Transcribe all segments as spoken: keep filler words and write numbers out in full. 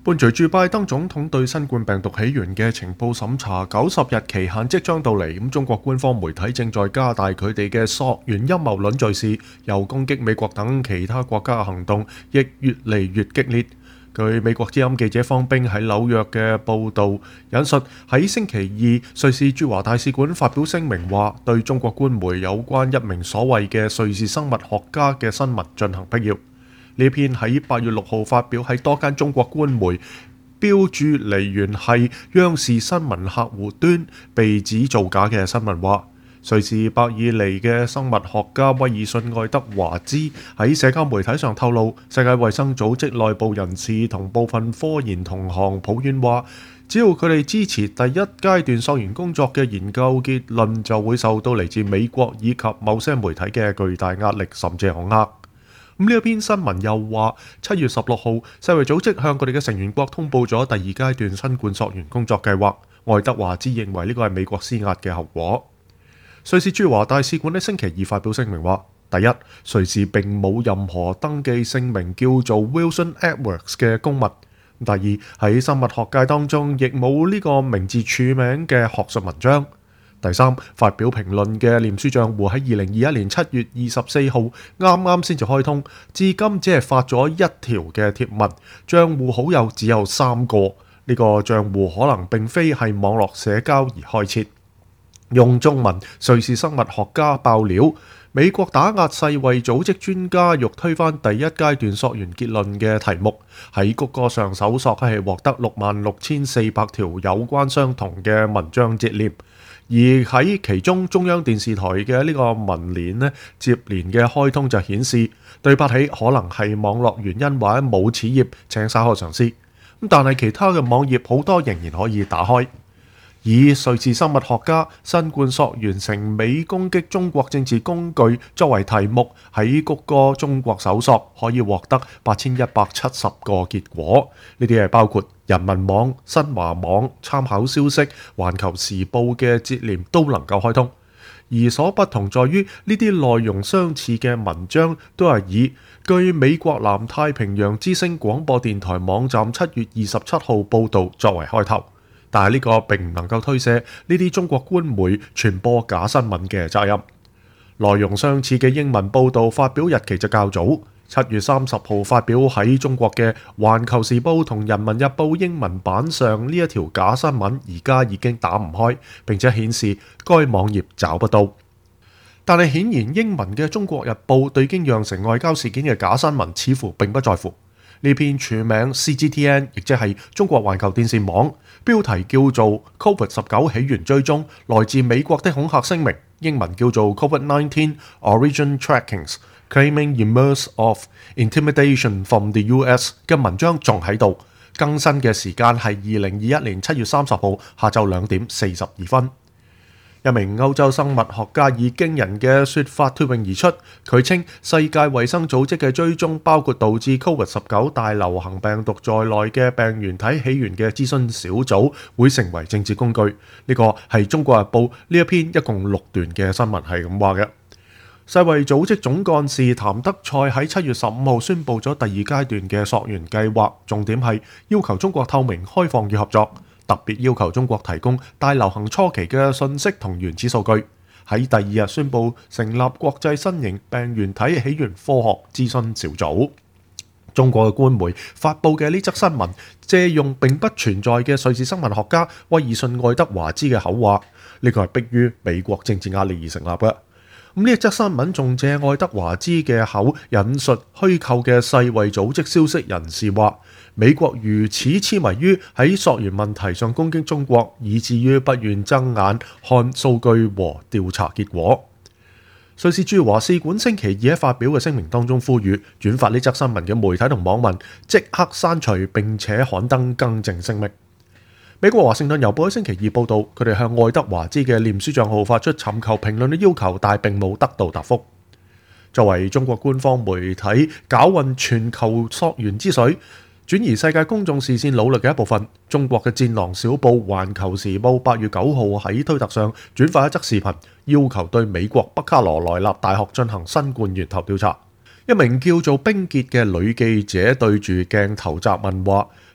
伴隨住拜登總統對新冠病毒起源嘅情報審查九十日期限即將到嚟，咁中國官方媒體正在加大佢哋嘅溯源陰謀論敘事，又攻擊美國等其他國家嘅行動亦越嚟越激烈。據美國之音記者方冰喺紐約嘅報導引述，喺星期二瑞士駐華大使館發表聲明話，對中國官媒有關一名所謂嘅瑞士生物學家嘅新聞進行辟謠。呢篇喺八月六號發表喺多間中國官媒，標註來源係央視新聞客戶端，被指造假嘅新聞話，瑞士伯爾尼嘅生物學家威爾遜愛德華茲喺社交媒體上透露，世界衛生組織內部人士同部分科研同行抱怨話，只要佢哋支持第一階段溯源工作嘅研究結論，就會受到嚟自美國以及某些媒體嘅巨大壓力甚至恐嚇。咁呢一篇新聞又話，七月十六號，世衛組織向佢哋嘅成員國通報咗第二階段新冠溯源工作計劃。愛德華茲認為呢個係美國施壓嘅後果。瑞士駐華大使館喺星期二發表聲明話，第一，瑞士並冇任何登記姓名叫做 Wilson Edwards 嘅公民；第二，喺生物學界當中亦冇呢個名字署名嘅學術文章。第三，發表評論嘅臉書賬戶喺二零二一年七月二十四號啱啱先至開通，至今只係發咗一條嘅貼文，賬戶好友只有三個。呢個賬戶可能並非係網絡社交而開設。用中文，瑞士生物學家爆料，美國打壓世衛組織專家欲推翻第一階段溯源結論嘅題目，喺谷歌上搜索係獲得六萬六千四百條有關相同嘅文章節鏈。而喺其中中央電視台嘅呢個文鏈呢，接連嘅開通就顯示，對不起，可能係網絡原因或者冇此頁，請稍後嘗試。但係其他嘅網頁好多仍然可以打開。以瑞士生物學家新冠溯源成美攻擊中國政治工具作為題目，喺谷歌中國搜索可以獲得八千一百七十個結果。呢啲係包括人民網、新華網、參考消息、環球時報嘅節鏈都能夠開通。而所不同在於，呢啲內容相似嘅文章都係以據美國南太平洋之聲廣播電台網站七月二十七號報導作為開頭。但係呢個並唔能夠推卸呢啲中國官媒傳播假新聞嘅責任。內容相似嘅英文報導發表日期就較早，七月三十號發表喺中國嘅《環球時報》同《人民日報》英文版上，呢一條假新聞而家已經打唔開，並且顯示該網頁找不到。但係顯然英文嘅《中國日報》對經釀成外交事件嘅假新聞似乎並不在乎。呢篇署名 C G T N， 亦即係中國環球電視網，標題叫做 Covid 十九 起源追蹤，來自美國的恐嚇聲明，英文叫做 Covid nineteen Origin Trackings Claiming Emergence of Intimidation from the U S 嘅文章仲喺度，更新嘅時間係二零二一年七月三十號下晝兩點四十二分。一名歐洲生物學家以驚人嘅說法脫穎而出，佢稱世界衛生組織嘅追蹤包括導致 Covid 十九 大流行病毒在內嘅病原體起源嘅諮詢小組會成為政治工具。呢個係中國日報呢一篇一共六段嘅新聞係咁話嘅。世衛組織總幹事譚德塞喺七月十五號宣布咗第二階段嘅溯源計劃，重點係要求中國透明、開放與合作。特別要求中國提供大流行初期嘅信息同原始數據。喺第二日宣布成立國際新型病原體起源科學諮詢小組。中國嘅官媒發布嘅呢則新聞，借用並不存在嘅瑞士生物學家威爾遜愛德華茲嘅口話，呢個係迫於美國政治壓力而成立嘅。咁呢一則新聞仲借愛德華茲嘅口引述虛構嘅世衛組織消息人士話，美國如此痴迷於喺溯源問題上攻擊中國，以至於不願睜眼看數據和調查結果。瑞士駐華使館星期二喺發表嘅聲明當中呼籲，轉發呢則新聞嘅媒體同網民即刻刪除並且刊登更正聲明。美國華盛頓郵報喺星期二報導，佢哋向愛德華茲嘅臉書帳號發出尋求評論嘅要求，但係並冇得到答覆。作為中國官方媒體攪混全球溯源之水，轉移世界公眾視線努力嘅一部分，中國嘅戰狼小報《環球時報》八月九號喺推特上轉發一則視頻，要求對美國北卡羅來納大學進行新冠源頭調查。一名叫做冰潔嘅女記者對住鏡頭責問話：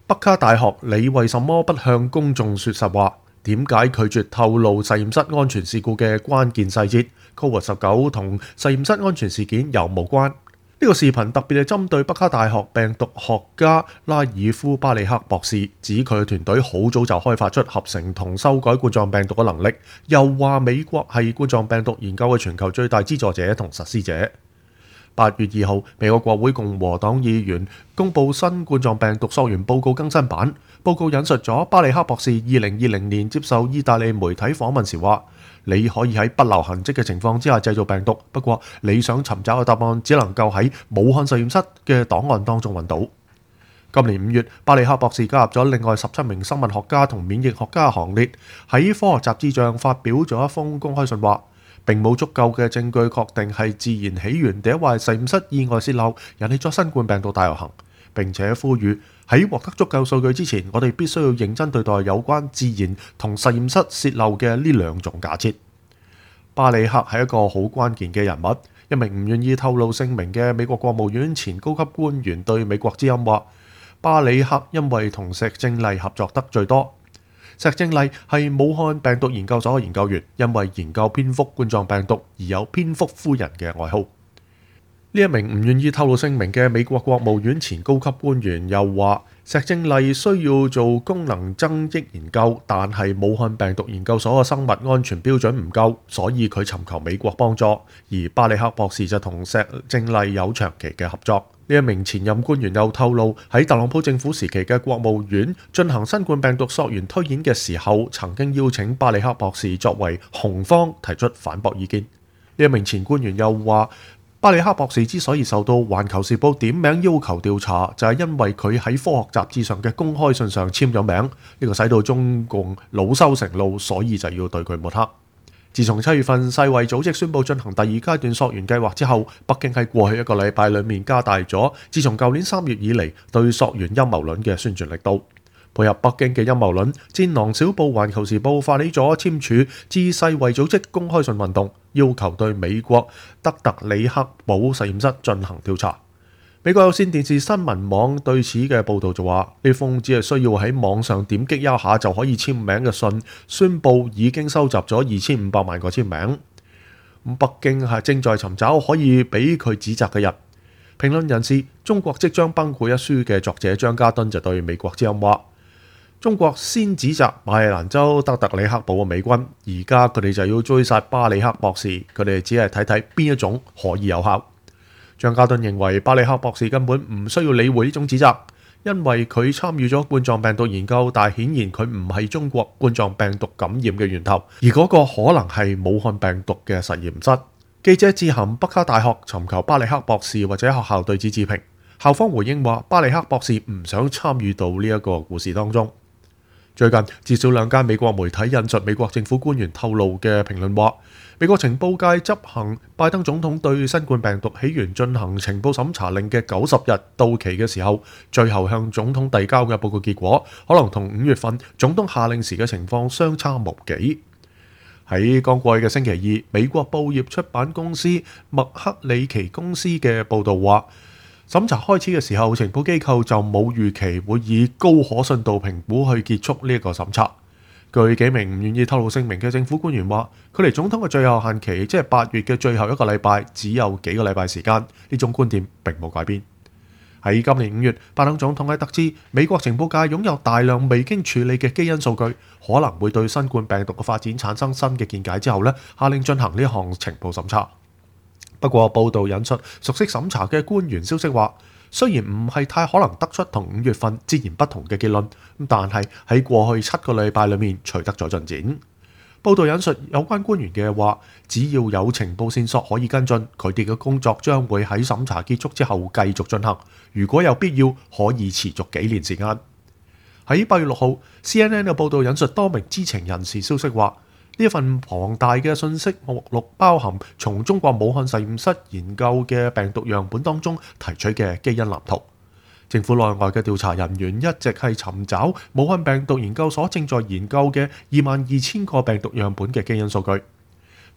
北卡大學，你為什麼不向公眾說實話？點解拒絕透露實驗室安全事故嘅關鍵細節 ？Covid 十九同實驗室安全事件有無關？呢個視頻特別係針對北卡大學病毒學家拉爾夫巴里克博士，指佢嘅團隊好早就開發出合成同修改冠狀病毒嘅能力，又話美國係冠狀病毒研究嘅全球最大資助者同實施者。八月二號，美國國會共和黨議員公布新冠狀病毒溯源報告更新版。報告引述咗巴里克博士二零二零年接受意大利媒體訪問時話：你可以喺不留痕跡嘅情況之下製造病毒，不過你想尋找嘅答案只能夠喺武漢實驗室嘅檔案當中揾到。今年五月，巴里克博士加入咗另外十七名生物學家同免疫學家行列，喺科學雜誌上發表咗一封公開信話，並冇足夠嘅證據確定係自然起源第一壞實驗室意外洩漏引起咗新冠病毒大流行，並且呼籲喺獲得足夠數據之前，我哋必須要認真對待有關自然同實驗室洩漏嘅呢兩種假設。巴里克係一個好關鍵嘅人物，一名唔願意透露姓名嘅美國國務院前高級官員對美國之音話：巴里克因為同石正麗合作得最多。石正麗係武漢病毒研究所嘅研究員，因為研究蝙蝠冠狀病毒而有蝙蝠夫人嘅外號。呢一名唔願意透露姓名嘅美國國務院前高級官員又話，石正麗需要做功能增益研究，但係武漢病毒研究所嘅生物安全標準唔夠，所以佢尋求美國幫助。而巴里克博士就同石正麗有長期嘅合作。呢一名前任官員又透露，喺特朗普政府時期嘅國務院進行新冠病毒溯源推演嘅時候，曾經邀請巴里克博士作為紅方提出反駁意見。呢一名前官員又話，巴里克博士之所以受到《環球時報》點名要求調查，就係因為佢喺科學雜誌上嘅公開信上簽咗名，呢個使到中共惱羞成怒，所以就要對佢抹黑。自從七月份世衛組織宣布進行第二階段溯源計劃之後，北京喺過去一個禮拜裏面加大咗自從舊年三月以嚟對溯源陰謀論嘅宣傳力度。配合北京嘅陰謀論，戰狼小報《環球時報》發起咗簽署致世衛組織公開信運動，要求對美國德特里克堡實驗室進行調查。美國有線電視新聞網對此嘅報導就話，呢封只係需要喺網上點擊一下就可以簽名嘅信，宣佈已經收集咗二千五百萬個簽名。咁北京係正在尋找可以俾佢指責嘅人。評論人士《中國即將崩潰》一書嘅作者張家敦就對美國之音話：中國先指責馬里蘭州德特里克堡嘅美軍，而家佢哋就要追殺巴里克博士，佢哋只係睇睇邊一種可以有效。張家敦認為巴里克博士根本唔需要理會呢種指責，因為佢參與咗冠狀病毒研究，但顯然佢唔係中國冠狀病毒感染嘅源頭，而嗰個可能係武漢病毒嘅實驗室。記者致函北卡大學尋求巴里克博士或者學校對此置評，校方回應話巴里克博士唔想參與到呢一個故事當中。最近至少兩間美國媒體引述美國政府官員透露嘅評論話，美國情報界執行拜登總統對新冠病毒起源進行情報審查令嘅九十日到期嘅時候，最後向總統遞交嘅報告結果，可能同五月份總統下令時嘅情況相差無幾。喺剛過去嘅星期二，美國報業出版公司麥克里奇公司嘅報導話，審查開始嘅時候，情報機構就冇預期會以高可信度評估去結束呢一個審查。據幾名唔願意透露姓名嘅政府官員話，距離總統嘅最後限期，即係八月嘅最後一個禮拜，只有幾個禮拜時間。呢種觀點並冇改變。喺今年五月，拜登總統喺得知美國情報界擁有大量未經處理嘅基因數據，可能會對新冠病毒嘅發展產生新嘅見解之後呢，下令進行呢項情報審查。不過報道引述熟悉審查嘅官員消息話，雖然唔係太可能得出同五月份截然不同嘅結論，但係喺過去七個禮拜裏面取得咗進展。報道引述有關官員嘅話，只要有情報線索可以跟進，佢哋嘅工作將會喺審查結束之後繼續進行。如果有必要，可以持續幾年時間。喺八月六號 ，C N N 嘅報道引述多名知情人士消息話，呢一份龐大嘅信息目錄包含從中國武漢實驗室研究嘅病毒樣本當中提取嘅基因藍圖。政府內外嘅調查人員一直係尋找武漢病毒研究所正在研究嘅二萬二千個病毒樣本嘅基因數據。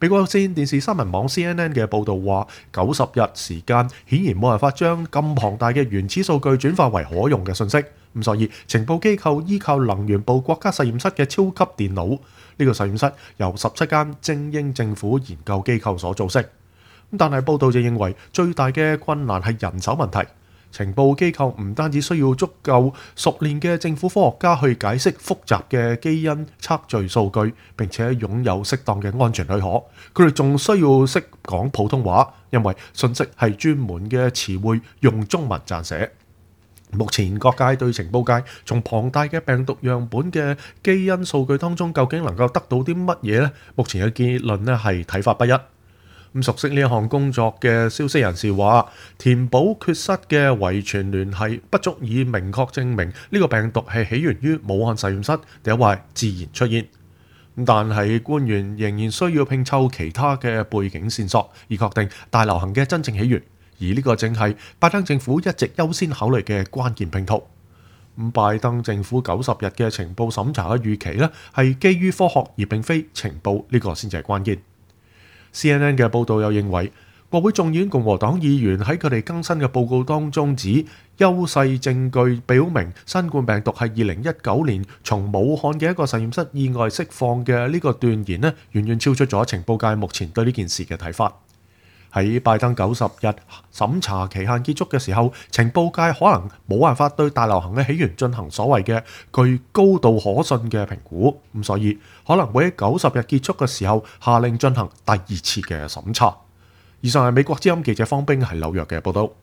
美國有線電視新聞網 C N N 嘅報導話，九十日時間顯然冇辦法將咁龐大嘅原始數據轉化為可用嘅信息，咁所以情報機構依靠能源部國家實驗室嘅超級電腦，呢、這個實驗室由十七間精英政府研究機構所組成。但係報道就認為最大嘅困難係人手問題。情報機構唔單止需要足夠熟練嘅政府科學家去解釋複雜嘅基因測序數據，並且擁有適當嘅安全許可。佢哋仲需要識講普通話，因為信息係專門嘅詞彙，用中文撰寫。目前各界對情報界從龐大嘅病毒樣本嘅基因數據當中究竟能夠得到啲乜嘢呢？目前嘅結論呢係睇法不一。咁熟悉呢一項工作嘅消息人士話，填補缺失嘅遺傳聯繫不足以明確證明呢個病毒係起源於武漢實驗室，定係自然出現。但係官員仍然需要拼湊其他嘅背景線索，以確定大流行嘅真正起源。而呢個正係拜登政府一直優先考慮嘅關鍵拼圖。咁拜登政府九十日嘅情報審查嘅預期呢，係基於科學而並非情報，呢個先至係關鍵。C N N 嘅報導又認為，國會眾議院共和黨議員喺佢哋更新嘅報告當中指，優勢證據表明新冠病毒係二零一九年從武漢嘅一個實驗室意外釋放嘅呢個斷言呢，遠遠超出咗情報界目前對呢件事嘅睇法。喺拜登九十日審查期限結束嘅時候，情報界可能冇辦法對大流行嘅起源進行所謂嘅具高度可信嘅評估，咁所以可能會喺九十日結束嘅時候下令進行第二次嘅審查。以上係美國之音記者方冰喺紐約嘅報道。